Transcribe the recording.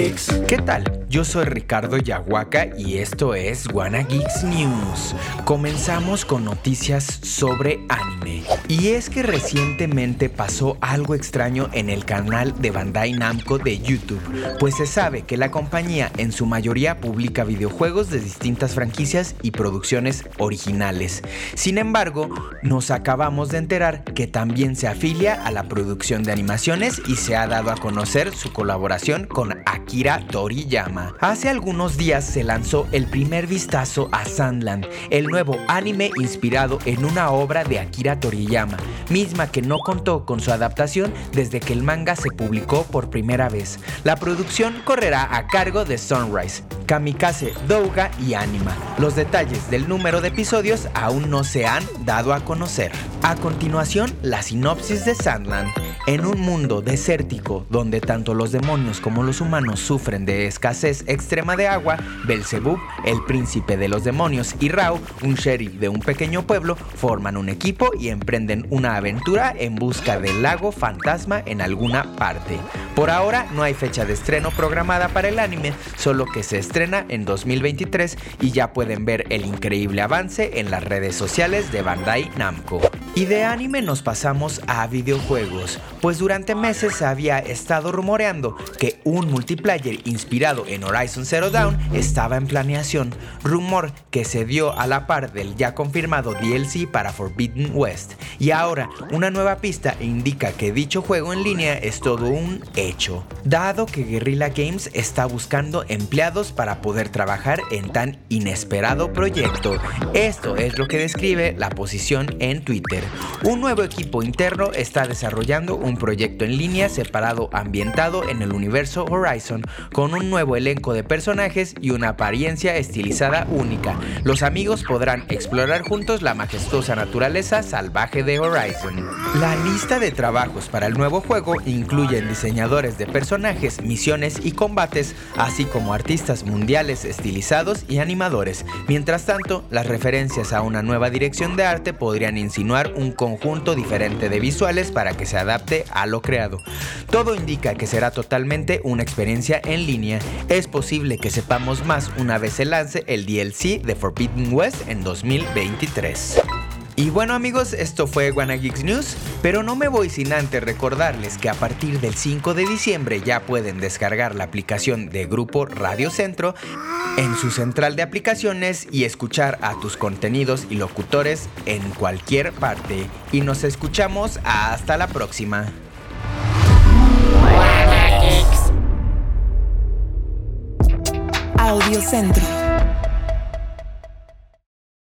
Geeks. ¿Qué tal? Yo soy Ricardo Yahuaca y esto es Wanna Geeks News. Comenzamos con noticias sobre anime. Y es que recientemente pasó algo extraño en el canal de Bandai Namco de YouTube, pues se sabe que la compañía en su mayoría publica videojuegos de distintas franquicias y producciones originales. Sin embargo, nos acabamos de enterar que también se afilia a la producción de animaciones y se ha dado a conocer su colaboración con Akira Toriyama. Hace algunos días se lanzó el primer vistazo a Sandland, el nuevo anime inspirado en una obra de Akira Toriyama, misma que no contó con su adaptación desde que el manga se publicó por primera vez. La producción correrá a cargo de Sunrise, Kamikaze Douga y Anima. Los detalles del número de episodios aún no se han dado a conocer. A continuación, la sinopsis de Sandland. En un mundo desértico donde tanto los demonios como los humanos sufren de escasez extrema de agua, Belzebub, el príncipe de los demonios, y Rao, un sheriff de un pequeño pueblo, forman un equipo y emprenden una aventura en busca del lago fantasma en alguna parte. Por ahora no hay fecha de estreno programada para el anime, solo que se estrena en 2023 y ya pueden ver el increíble avance en las redes sociales de Bandai Namco. Y de anime nos pasamos a videojuegos, pues durante meses se había estado rumoreando que un multiplayer inspirado en Horizon Zero Dawn estaba en planeación, rumor que se dio a la par del ya confirmado DLC para Forbidden West. Y ahora una nueva pista indica que dicho juego en línea es todo un hecho, dado que Guerrilla Games está buscando empleados para poder trabajar en tan inesperado proyecto. Esto es lo que describe la posición en Twitter. Un nuevo equipo interno está desarrollando un proyecto en línea separado ambientado en el universo Horizon, con un nuevo elenco de personajes y una apariencia estilizada única. Los amigos podrán explorar juntos la majestuosa naturaleza salvaje de Horizon. La lista de trabajos para el nuevo juego incluye diseñadores de personajes, misiones y combates, así como artistas mundiales estilizados y animadores. Mientras tanto, las referencias a una nueva dirección de arte podrían insinuar un conjunto diferente de visuales para que se adapte a lo creado. Todo indica que será totalmente una experiencia en línea. Es posible que sepamos más una vez se lance el DLC de Forbidden West en 2023. Y bueno amigos, esto fue Wanna Geeks News, pero no me voy sin antes recordarles que a partir del 5 de diciembre ya pueden descargar la aplicación de Grupo Radio Centro en su central de aplicaciones y escuchar a tus contenidos y locutores en cualquier parte. Y nos escuchamos hasta la próxima. Audio Centro.